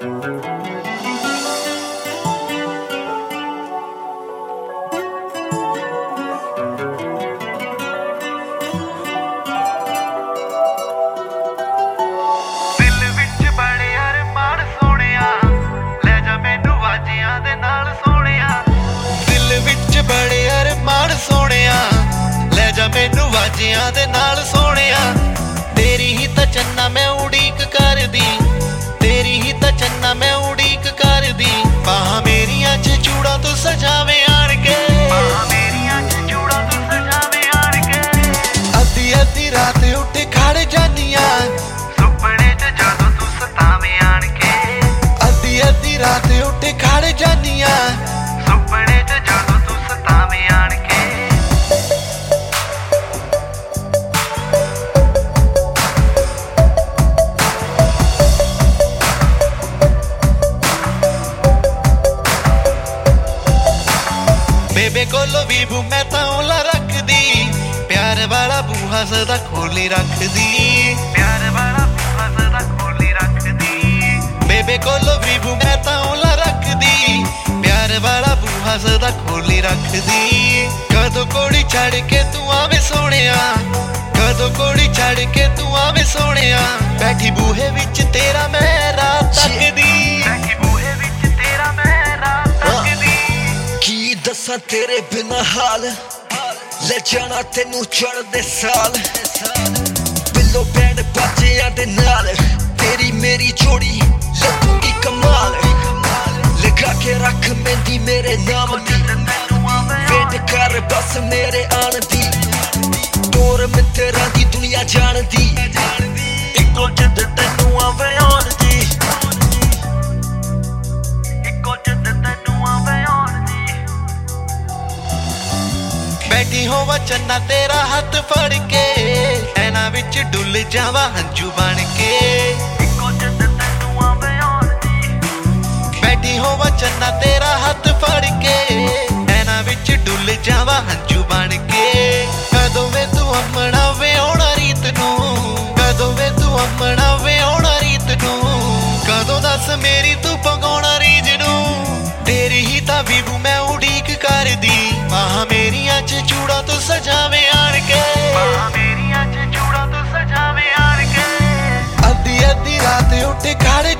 मैनू वाजियां दे नाल सोहणिया तेरी ही तां चन्ना मैं उड़ीक करदी तेरी ही तां चन्ना मैं उड़ीक करदी बाहां मेरियां च चूड़ा तू सजावे आण के मेरियां च चूड़ा तू सजावे आण के अद्धी अद्धी रात उठ खड़ जानियां सुपने च जदों तू सतावे आण के अद्धी अद्धी रात उठ खड़ जानियां सुपने च जदों तू सतावे आण के बेबे कोलो विभू मैं तां ओला रखदी प्यार वाला बूहा सदा खोली रखदी प्यार वाला बूहा सदा खोली रखदी बेबे कोलो विभू मैं तां ओला रखदी प्यार वाला बूहा सदा खोली रखदी कदों कोड़ी छड़ के तू आवे सोहणिया कदों कोड़ी छड़ के तू आवे सोहणिया बैठी बूहे विच तेरा मैं रात तकदी बैठी बूहे विच तेरा मैं रात तकदी दसां तेरे बिना हाल ले जाना तेनू चढ़दे साल बिल्लो बैंड बाजियां दे नाल तेरी मेरी जोड़ी लगूगी कमाल लगा के रख मेहंदी मेरे नाम दी वेट कर बस मेरे आन दी टोर मित्तरां दी दुनिया जानदी इक्को जिद तेनू आवे आन दी इक्को जिद तेनू आवे आन दी बैठी होवा चन्ना तेरा हाथ फड़ के ऐना विच डुल जावा हंजू बन के इक्को जिद तैनू आवे आण दी बैठी होवा चन्ना तेरा हाथ फड़ के ऐना विच डुल जावा हंजू बन के कदों वे तू अमना वे आउणा रीत नू कदों वे तू अमना वे आउणा रीत नू कदों दस मेरी तू पगाउणा रीज नू तेरी ही तां विभू मैं उड़ीक करदी बाहां मेरियां च चूड़ा तू सजावे आण के बाहां मेरियां च चूड़ा तू सजावे आण के अद्धी अद्धी रात उठ खड़